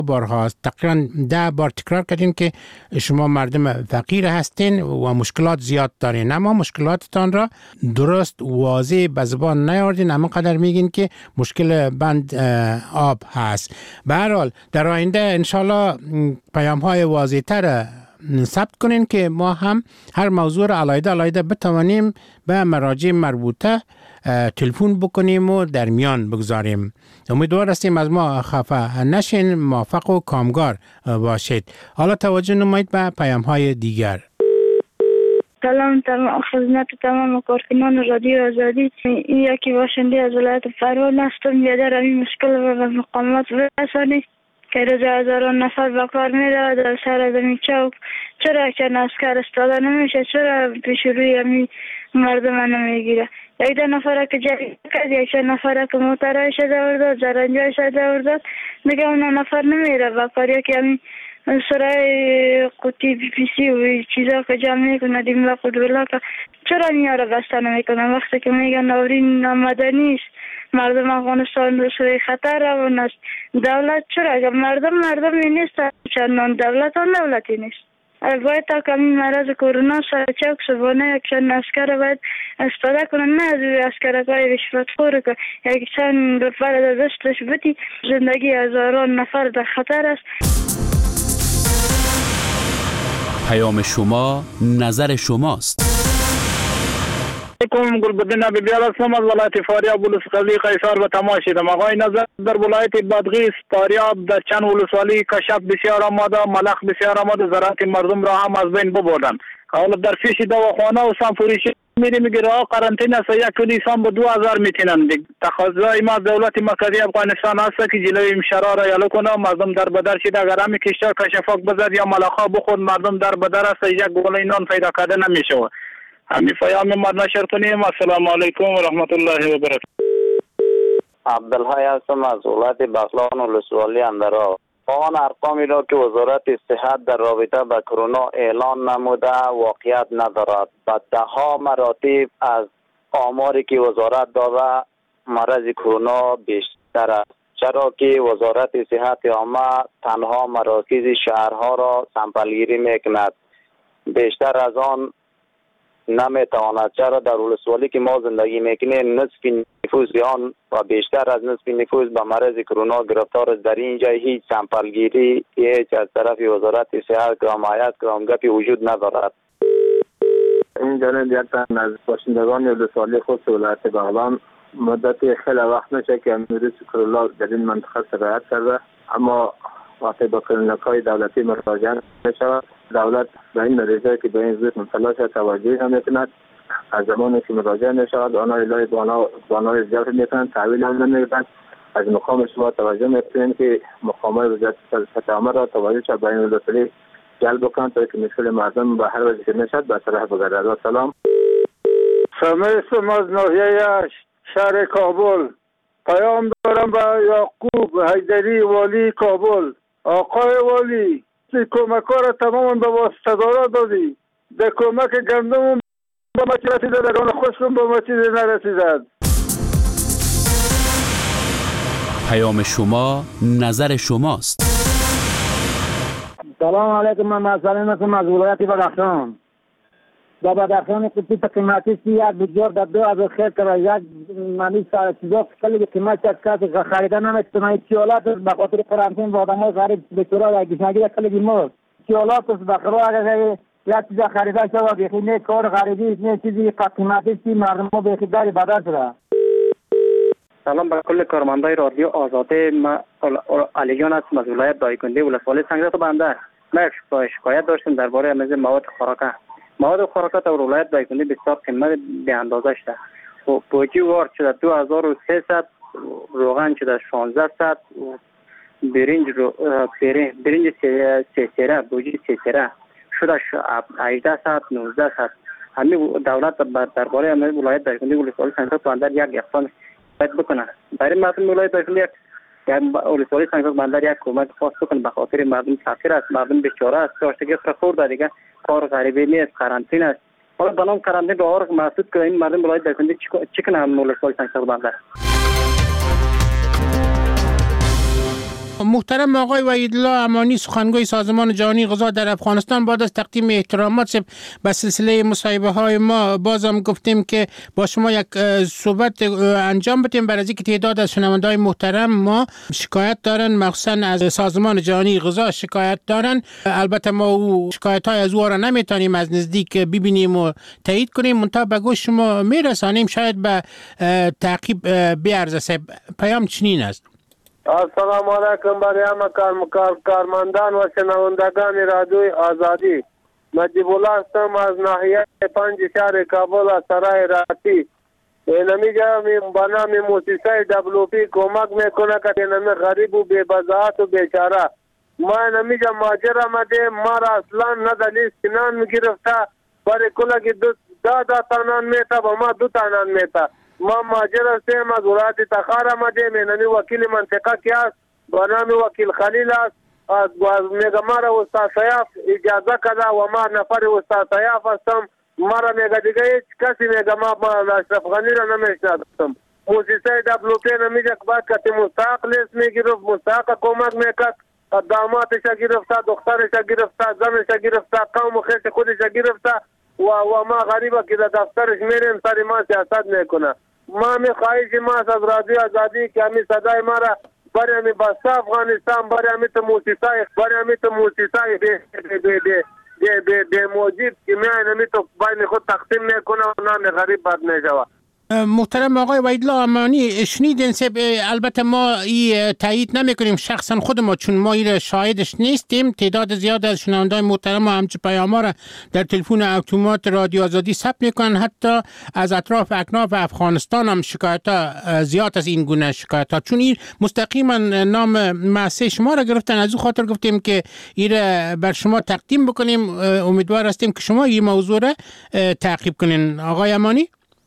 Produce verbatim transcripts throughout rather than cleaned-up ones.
بارها تقریبا ده بار تکرار کردین که شما مردم فقیر هستین و مشکلات زیاد دارین، اما مشکلاتتان را درست واضح به زبان نیاوردین، اما قدر میگین که مشکل بند آب هست. به هر حال در آینده انشالله پیام های واضح تر ثبت کنین که ما هم هر موضوع را علاوه علاوه بتوانیم به مراجع مربوطه تلفن بکنیم و در میان بگذاریم. امیدوار هستیم از ما خفه نشین، موفق و کامگار باشید. حالا توجه نمایید به پیام های دیگر. سلام تمام خدمت تمام کارکنان رادیو آزادی. این یکی باشنده از ولایت فرمان هستم. یادر همین مشکل و به مقامات برسانید که روز هزاران نفر به کار می رود در سر زمین چوک. چرا که اسکر استاده نمیشه؟ چرا پیش روی همین مردم نمیگیره؟ یک دو نفره که جایی کرد، یک چند نفره که موترهای شده ورداد، زرنجای شده ورداد، دیگه اون نفر نمیره با کاری که همین سرای قوطی بی پی سی و چیزا که جمع میکنه دیم و قدولا که چرا نیاره بسته نمیکنه؟ وقتی که میگن ناورین آمده نیست، مردم افغانستان رو سوی خطر روان است، دولت چرا؟ اگر مردم مردمی نیست، چندان دولت هم دولتی نیست. باید تا کمی مرض کرونا سرچوک سبانه یک چند اسکر باید استفاده کنن، نه از اوی اسکرکای رشوت خور که یک چند نفر در دستش بتی زندگی هزاران نفر در خطر است. پیام شما نظر شماست. علیکم گلبدین بیبیال هستم از ولایت فاریاب ولسوالی قیصر به تماس شدم. آقای نظر در ولایت بادغیس فاریاب در چند ولسوالی کشف بسیار آماده، ملخ بسیار آماده، زراعت مردم را هم از بین ببردن. حالا در پیش دواخانه و سانفوریشی میری میگه راه قرنطینه است، یک کلی انسان به دو هزار میتونن. تقاضای ما دولت مرکزی افغانستان است که جلوی مشرا را یالو کنه، مردم در بدر شده، اگر هم کشتا کشفاک بزد یا ملخا بخورد مردم در بدر است، یک گوله نان پیدا کرده نمیشه. همین پیام ما نشر کنیم. السلام علیکم و رحمت الله و برکاته. عبدالحی هستم از ولایت بغلان ولسوالی اندرا. آن ارقامی را که وزارت صحت در رابطه با کرونا اعلان نموده واقعیت ندارد. با ده ها مراتب از آماری که وزارت داده مرض کرونا بیشتر است، چرا که وزارت صحت عامه تنها مراکز شهرها را سمپلگیری میکند، بیشتر از آن نمیتواند. چرا در ولسوالی که ما زندگی میکنیم نصف نفوس آن و بیشتر از نصف نفوس به مرض کرونا گرفتار است. در اینجا هیچ سمپلگیری هیچ از طرف وزارت صحت گرامایت گرامگپی وجود ندارد. این جانب یکتن از باشندگان ولسوالی خود ولایت بغلان مدتی خیلی وقت نشه که ویروس کرونا در این منطقه سرایت کرده، اما وقتی با کلینیک‌های دولتی مراجعه میشود دولت به این نتیجه که به این ویروس مبتلا شده توجهی نمیکند. از زمانی که مراجعه میشود آنها الهی بانای زیاد میکنند، تحویل هم نمیدهند. از مقام شما توجه میکنید که مقامات وزارت صحت عامه را توجه شد به این ولسوالی جلب کنند تا که مشکل مردم به هر وجه که نشد به صلاح بگردد. سلام. سمیستم از ناحیه شهر کابل. پیام دارم به یعقوب حیدری والی کابل. آقای والی کمک را تماما به واسطه‌دارا دادی. در کمک گندم به ما چی رسیده، در آن خوشم به ما چیزی نرسیدد. پیام شما نظر شماست. سلام علیکم، من مسئله هستم از ولایت بدخشان. در بدخشان قطعی قیمتی سی یک بجور در دو از خیر کرد، یک منی سر چیزا کلی قیمت از کسی خریدن نمیتونه. چیالات به خاطر قرنطین و آدمای غریب به طور گشنگی کلی بیمار چیالات بخرو اگر یک چیز خریدن شود بخی نه کار غریبی نه چیزی قیمتی سی مردم بخی داری بدر شده. سلام به کل کارمندای رادیو آزاده. ما علیان هستم از ولایت دایکنده ولسوالی سنگرات بنده. ما یک شکایت داشتیم درباره از مواد خوراکه. مواد خوراکه در ولایت دایکنده بسیار قیمت به اندازه شده. و بوجی وارد شده دو هزار و سیصد، روغن شده شانزده صد، برنج رو برنج برنج سه سره بوجی سه سره شده هجده صد نوزده صد. همین دولت درباره از ولایت دایکنده ولسوالی سنگرات بنده یک اقدام باید بکنه. برای مردم ولایت دایکنده یک ولسوالی سنگرات بنده یک کمک خاص بکنه، به خاطر مردم فقیر است، مردم بیچاره است، داشتگی خورده دیگه کار غریبی نیست، قرنطینه است. حالا بنام قرنطینه رو آرق محدود که این مردم ولایت دایکنده چی کنه هم ولسوالی سنگرات بنده. محترم آقای وحیدالله امانی، سخنگوی سازمان جهانی غذا در افغانستان، بعد از تقدیم احترامات به سلسله مصاحبه های ما بازم گفتیم که با شما یک صحبت انجام بدیم برای اینکه تعداد از شنونده‌های محترم ما شکایت دارن، مخصوصا از سازمان جهانی غذا شکایت دارن. البته ما او شکایت های از او را نمیتونیم از نزدیک ببینیم و تایید کنیم، منتها به گوش شما میرسانیم، شاید به تعقیب بیارزه. پیام چنین است: السلام علیکم برای همه کار کارمندان و شنوندگان رادیوی آزادی. نجیب الله هستم از ناحیه پنج شهر کابل از سرای راتی. اینمیجا به نام موسیقی دبلو پی کمک میکنه که اینمی غریب و بی‌بضاعت و بیچاره. ما اینمیجا ماجر آمده، ما را اصلا نه دلیل سنان میگرفته، برای کلا که دو دا دا تانان میتا با ما دو تانان میتا. ما ماجر هستیم از ولایت تخار آمدیم. اینمی وکیل منطقه که است به نام وکیل خلیل است. از میگه ما را استاد سیاف اجازه کده و ما نفر استاد سیاف هستم. ما را میگه دیگه هیچ کسی میگه ما اشرف غنی را نمیشناسم. موسیقی دبلو پی نمیگه که باید کسی مستحق لیست میگرفت، مستحق کمک میکرد، داماتش گرفته، دخترش گرفته، زنش گرفته، قوم خیش خودش گرفته و و ما غریبه که در دفترش میریم سر ما سیاست میکنه. ما می خواهش ما از رادیو آزادی که همی صدای ما را برای همی بسته افغانستان، برای همی تو موسیقی، برای همی تو موسیقی بی بی بی بی بی موجود که میان همی تو بین خود تقسیم میکنه و نام غریب بد میشوه. محترم آقای وحیدالله امانی، شنیدین سب البته ما ای تایید نمی کنیم شخصا خود ما، چون ما این شاهدش نیستیم. تعداد زیاد از شنوندگان محترم ما همچه پیام را در تلفن اتومات رادیو آزادی ثبت میکنن، حتی از اطراف اکناف افغانستان هم شکایت ها زیاد از این گونه شکایت ها، چون این مستقیما نام مؤسسه شما را گرفتن. از او خاطر گفتیم که این بر شما تقدیم بکنیم. امیدوار هستیم که شما این موضوع را تعقیب کنین. آقای امانی.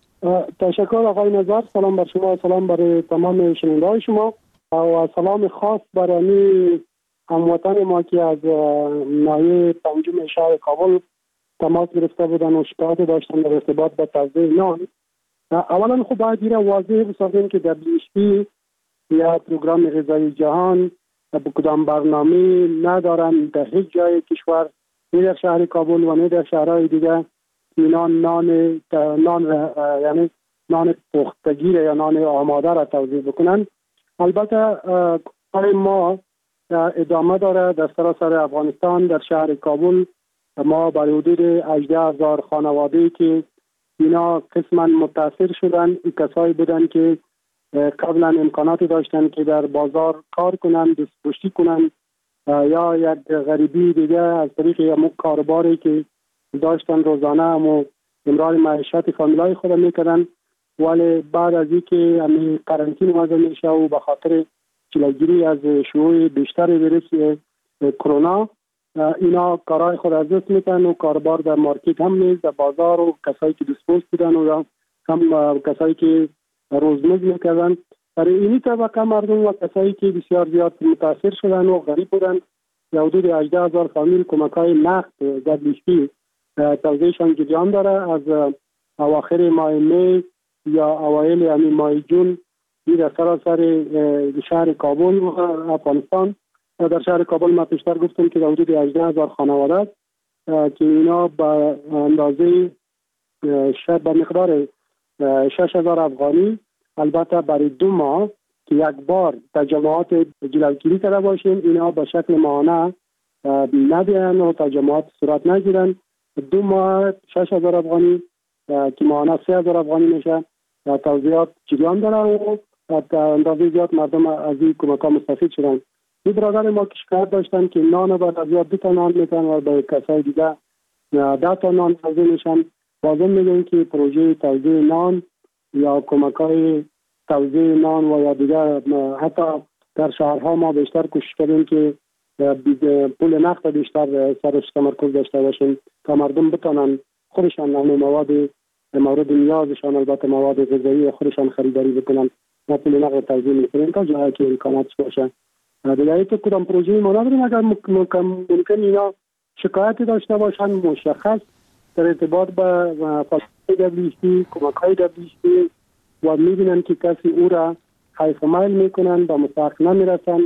تشکر آقای نظر. سلام بر شما، سلام برای تمام شنونده‌های شما و سلام خاص برای هموطن ما که از ناحیه پنجم شهر کابل تماس گرفته بودن و شکایت داشتن در ارتباط با توزیع نان. اولا خب باید این واضح بسازیم که دبلیو اچ پی یا پروگرام غذایی جهان به کدام برنامه ندارن در هیچ جای کشور، نه در شهر کابل و نه در شهرهای دیگه، نان نان نان یعنی نان پختگی یا نان آماده را توزیع بکنن. البته کار ما ادامه داره در سراسر افغانستان. در شهر کابل ما برای حدود هجده هزار خانواده که اینا قسما متاثر شدن، کسایی بودن که قبلا امکاناتی داشتن که در بازار کار کنن، دستپشتی کنن، یا یک غریبی دیگه از طریق یک کارباری که داشتن روزانه هم امرار معیشت فامیلای خود میکردن، ولی بعد از اینکه همین قرنطینه وضع میشه و به خاطر جلوگیری از شیوع بیشتر ویروس کرونا اینا کارهای خود از دست میتن و کاربار در مارکت هم نیست، در بازار و کسایی که دسپوست بودن و هم کسایی که روزمز میکردن. برای اینی طبقه مردم و کسایی که بسیار زیاد متاثر شدن و غریب بودن، یا حدود هجده هزار فامیل کمک‌های نقد در لیستی توزیعشان جریان داره. از اواخر ماه می یا اوایل همین ماه جون در سراسر شهر کابل و افغانستان، در شهر کابل ما پیشتر گفتم که در حدود هجده هزار خانواده است که اینا به اندازه به مقدار شش هزار افغانی، البته برای دو ماه که یک بار تجمعات جلوگیری کرده باشیم، اینا به شکل ماهانه ندیدن و تجمعات صورت نگیرن. دو ماه شش هزار افغانی که ماهانه سه هزار افغانی میشه توزیعات جریان داره و اندازه زیاد مردم از این کمک ها مستفید شدن. این برادر ما که شکایت داشتن که نان بعد از زیاد دو تا نان میتن و به کسای دیگه ده تا نان توزیع میشن. بازم میگن که پروژه توزیع نان یا کمک های توزیع نان و یا دیگه حتی در شهرها ما بیشتر کوشش کردیم که پول نقد بیشتر سرش تمرکز داشته باشیم تا مردم بتونن خودشان نان مواد مورد نیازشان، البته مواد غذایی خودشان خریداری بکنن. ما پول نقد توزیع میکنیم تا جایی که امکانات باشه. دیگه که کدام پروژه ما نداریم، اگر ممکن اینا شکایتی داشته باشن مشخص در ارتباط با فاصله دبلیوشی، کمک های دبلیوشی و میبینن که کسی او را حیف و میل میکنن، با مستحق نمیرسن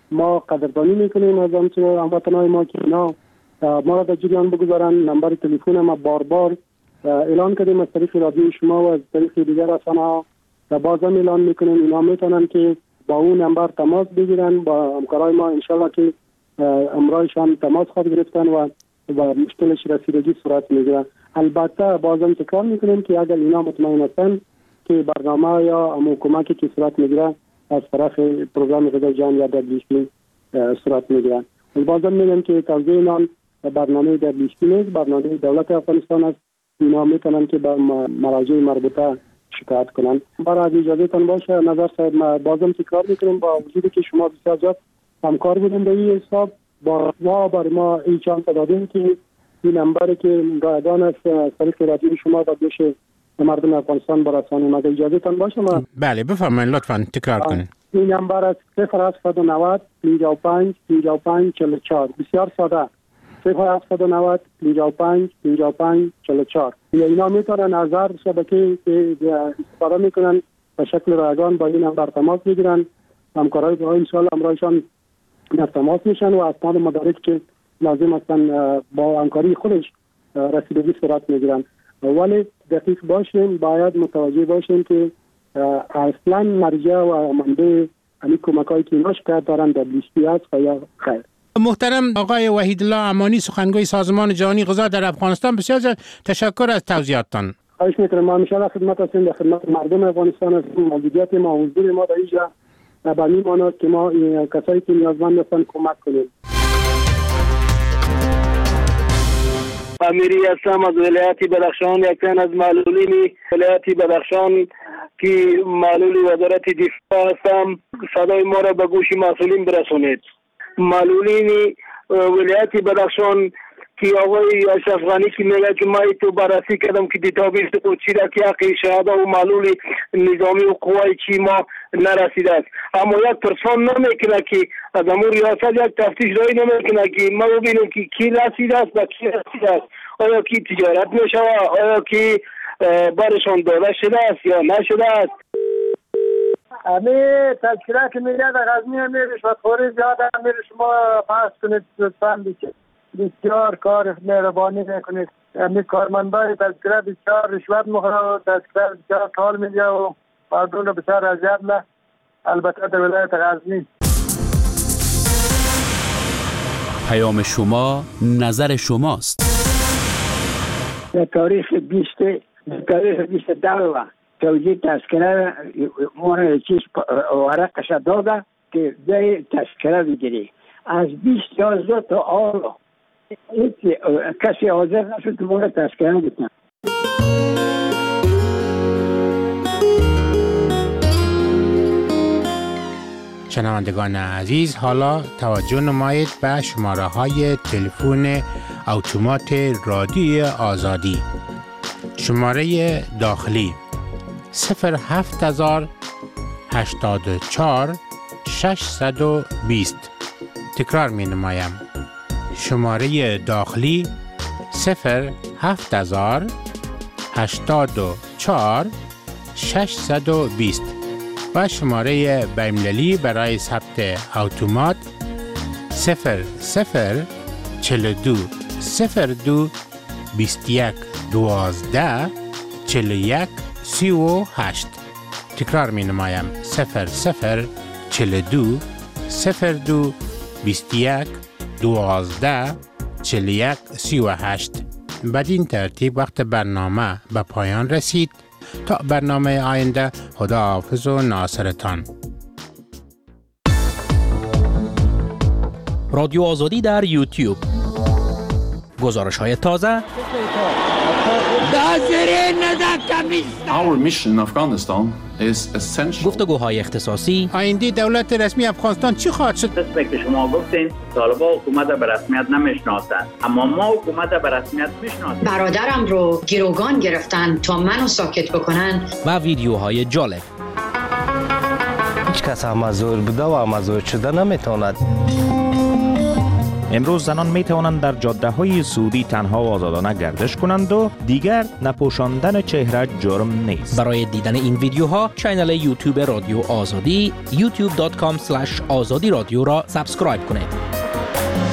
ما قدردانی میکنیم از آنچه هموطنان ما که اینا ما را در جریان بگذارن. نمبر تلفن ما بار بار اعلان کردیم از طریق رادیو شما و از طریق دیگر رسانه‌ها و بازم اعلان میکنیم اینا میتونن که با اون نمبر تماس بگیرن با همکارای ما انشالله که امرایشان تماس خواهد گرفتن و و مشکلش رسیدگی صورت میگیره. البته بازم تکرار میکنیم که اگر اینا مطمئن هستن که برنامه یا حکومتی که صورت میگیره از طرف پروگرام غذای جهان یا دبلیو اف پی صورت میگیره. بازم میگم که توزیع نان برنامه دبلیو اف پی نیست، برنامه دولت افغانستان است. اینا میتونن که به مراجع مربوطه شکایت کنن. برای اجازه تان باشه نظر صاحب ما بازم تکرار میکنیم با وجودی که شما بسیار زیاد همکار بودیم به این حساب با ما بر ما این چانس دادیم که این نمبر که رایگان است از طریق رادیو شما با دوش مردم افغانستان برسانیم. اگه اجازه تان باشه ما بله بفرمایید لطفا تکرار کنید. این نمبر است صفر هفتصد و نود پنجاه و پنج پنجاه و پنج چهل و چهار. بسیار ساده. صفر هفتصد و نود پنجاه و پنج پنجاه و پنج چهل و چهار. اینا میتونن از هر شبکه که استفاده میکنن به شکل رایگان با این نمبر تماس بگیرن. همکارای با ان شاء الله امرایشان در تماس میشن و اسناد مدارک که لازم هستن با همکاری خودش رسیدگی صورت میگیرن. ولی دقیق باشیم، باید متوجه باشیم که اصلا مرجع و منبع همین کمکایی که اینا شکایت دارن دبلیو اف پی است و یا خیر. محترم آقای وحیدالله امانی سخنگوی سازمان جهانی غذا در افغانستان، بسیار تشکر از توضیحاتتان. خواهش میکنم. ما همیشه خدمت هستیم، در خدمت مردم افغانستان هستیم. موجودیت ما حضور ما در اینجا به این معنی که ما کسایی که نیازمند هستن کمک کنیم. امیری هستم از ولایت بدخشان، یکتن از معلولین ولایت بدخشان که معلول وزارت دفاع هستم. صدای ما را به گوش مسئولین برسونید. معلولین ولایت بدخشان که آقای اشرف غنی که میگه که ما تو بررسی کردم که دیتابیس تو چیزا که حقی شهاده و معلول نظامی و قوای چی ما نرسیده است. اما یک پرسان نمیکنه که از امور ریاست یک تفتیش رای نمیکنه که ما ببینیم که کی رسیده است و کی رسیده است. آیا کی تجارت میشوه، آیا کی برشان داده شده است یا نشده است. امی تذکره که میگه در غزنی همی رشوتخوری زیاده همی شما پس کنید لطفاً بسیار کار مهربانی میکنید. امی کارمندای تذکره بسیار رشوت میخوره و تذکره بسیار کار میگه و مردم رو بسیار اذیت نه. البته در ولایت غزنی. پیام شما نظر شماست. در تاریخ بیست تاریخ بیست دو توجیه تذکره مونه چیز ورقش داده که جای تذکره بگیری. از بیست یازده تا آلا کسی حاضر نشد که مونه تذکره بکنه. شنوندگان عزیز، حالا توجه نمایید به شماره های تلفن اتومات رادیو آزادی. شماره داخلی صفر هفت هزار هشتاد و چهار ششصد و بیست. تکرار می نمایم. شماره داخلی صفر هفت هزار هشتاد و چهار ششصد و بیست و شماره بین‌المللی برای ثبت اتومات صفر صفر چهل و دو صفر دو بیست و یک دوازده چهل و یک سی و هشت. تکرار می نمایم. صفر صفر چهل و دو صفر دو بیست و یک دوازده چهل و یک سی و هشت. بدین ترتیب وقت برنامه به پایان رسید. تا برنامه آینده، خداحافظ و ناصرتان. رادیو آزادی در یوتیوب. گزارش های تازه. Our mission in Afghanistan is essential. گفتگوهای اختصاصی. آینده دولت رسمی افغانستان چی خواهد شد؟ مثل که شما گفتین طالبان حکومت به رسمیت نمیشناسند، اما ما حکومت به رسمیت میشناسیم. برادرم رو گروگان گرفتن تا منو ساکت بکنن. و ویدیوهای جالب. هیچ کس هم مزور بوده و مزور شده نمیتواند. امروز زنان می توانند در جاده های سعودی تنها و آزادانه گردش کنند و دیگر نپوشاندن چهره جرم نیست. برای دیدن این ویدیوها کانال یوتیوب رادیو آزادی یوتیوب دات کام اسلش آزادی رادیو را سابسکرایب کنید.